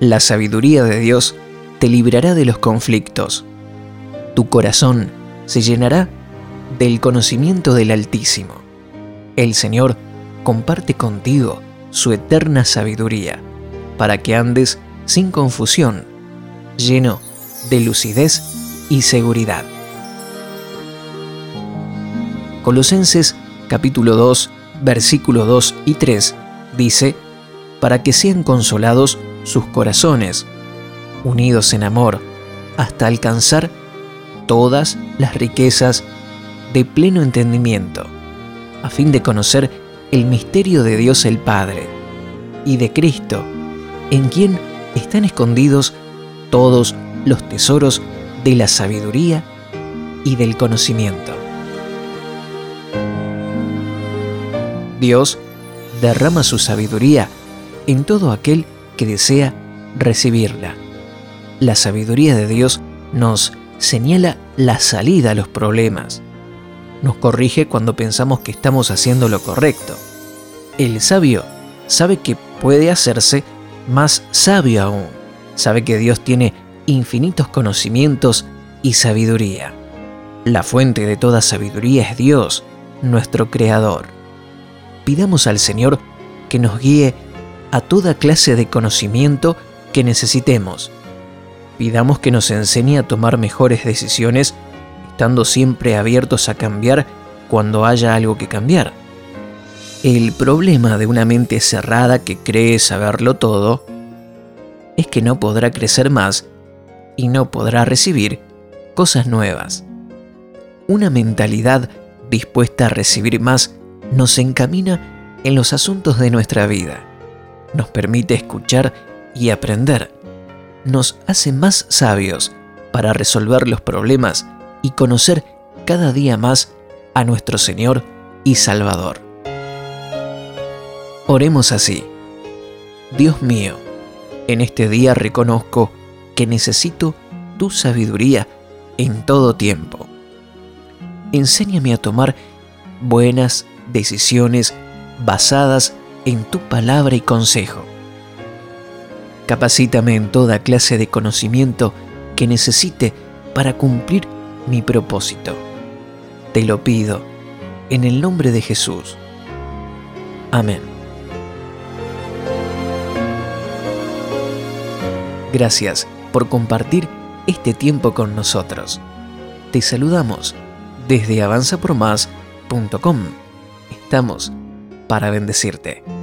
La sabiduría de Dios te librará de los conflictos. Tu corazón se llenará del conocimiento del Altísimo. El Señor comparte contigo su eterna sabiduría, para que andes sin confusión, lleno de lucidez y seguridad. Colosenses capítulo 2, versículos 2 y 3 dice: para que sean consolados sus corazones, unidos en amor, hasta alcanzar todas las riquezas de pleno entendimiento, a fin de conocer el misterio de Dios el Padre y de Cristo, en quien están escondidos todos los tesoros de la sabiduría y del conocimiento. Dios derrama su sabiduría en todo aquel que desea recibirla. La sabiduría de Dios nos señala la salida a los problemas. Nos corrige cuando pensamos que estamos haciendo lo correcto. El sabio sabe que puede hacerse más sabio aún. Sabe que Dios tiene infinitos conocimientos y sabiduría. La fuente de toda sabiduría es Dios, nuestro Creador. Pidamos al Señor que nos guíe a toda clase de conocimiento que necesitemos. Pidamos que nos enseñe a tomar mejores decisiones, estando siempre abiertos a cambiar cuando haya algo que cambiar. El problema de una mente cerrada que cree saberlo todo es que no podrá crecer más y no podrá recibir cosas nuevas. Una mentalidad dispuesta a recibir más nos encamina en los asuntos de nuestra vida, nos permite escuchar y aprender, nos hace más sabios para resolver los problemas y conocer cada día más a nuestro Señor y Salvador. Oremos así: Dios mío, en este día reconozco que necesito tu sabiduría en todo tiempo. Enséñame a tomar buenas decisiones basadas en tu palabra y consejo. Capacítame en toda clase de conocimiento que necesite para cumplir mi propósito. Te lo pido en el nombre de Jesús. Amén. Gracias por compartir este tiempo con nosotros. Te saludamos desde avanzapormás.com. Estamos para bendecirte.